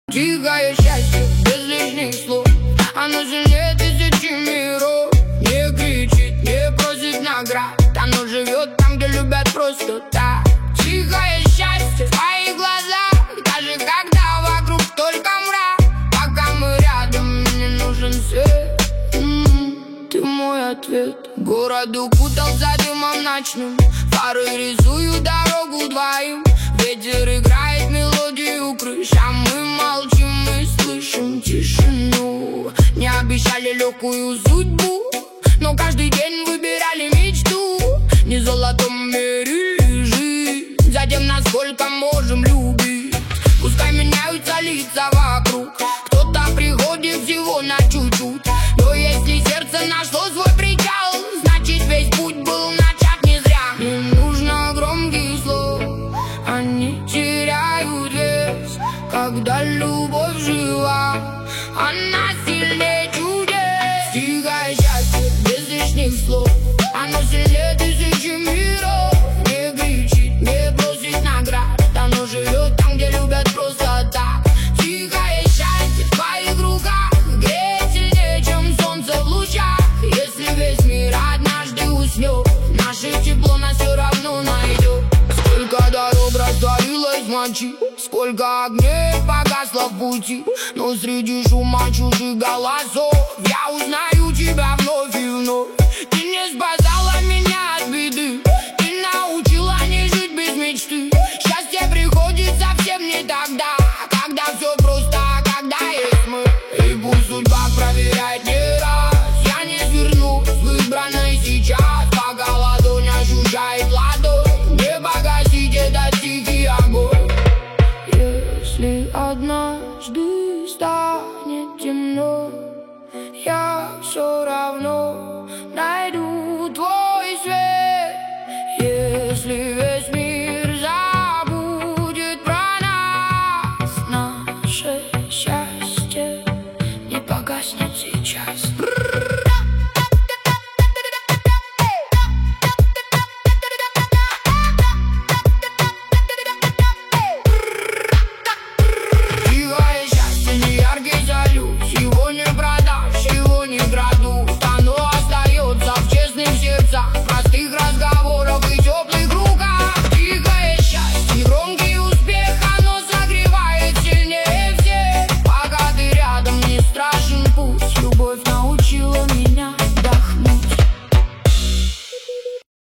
Тихое счастье, без лишних слов. Оно сильнее тысячи миров. Не кричит, не просит наград. Оно живет там, где любят просто так. Тихое счастье в твоих глазах, даже когда вокруг только мрак. Пока мы рядом, мне не нужен свет. Ты мой ответ. Город укутался дымом ночным. Фары рисуют дорогу двоим. Ветер играет мелодию крыш, а мы молчим и слышим тишину. Не обещали легкую судьбу, но каждый день выбирали мечту. Не в золотом мерили жизнь, затем насколько можем любить. Пускай меняются лица вокруг, кто-то приходит всего на чуть-чуть. Но если сердце нашло свой причал, значит весь путь был начат не зря. Не нужно громких слов, они теряют вес, когда любовь жива. Она сильнее чудес. Тихое счастье, без лишних слов. Оно сильнее тысячи миров. Не кричит, не просит наград. Оно живет там, где любят просто так. Тихое счастье в твоих руках, греет сильнее, чем солнце в лучах. Если весь мир однажды уснет, наше тепло нас все равно найдет. Сколько дорог растворилось в ночи, сколько огней погасло в пути. Но среди шума чужих голосов я узнаю тебя вновь и вновь. Ты не спасала меня от беды, ты научила не жить без мечты. Счастье приходит совсем не тогда, когда все просто, когда есть мы. И пусть судьба проверяет не раз, я не сверну с выбранной сейчас. Пока ладонь ощущает ладонь, не погасить этот тихий огонь. Если однажды станет темно, я все равно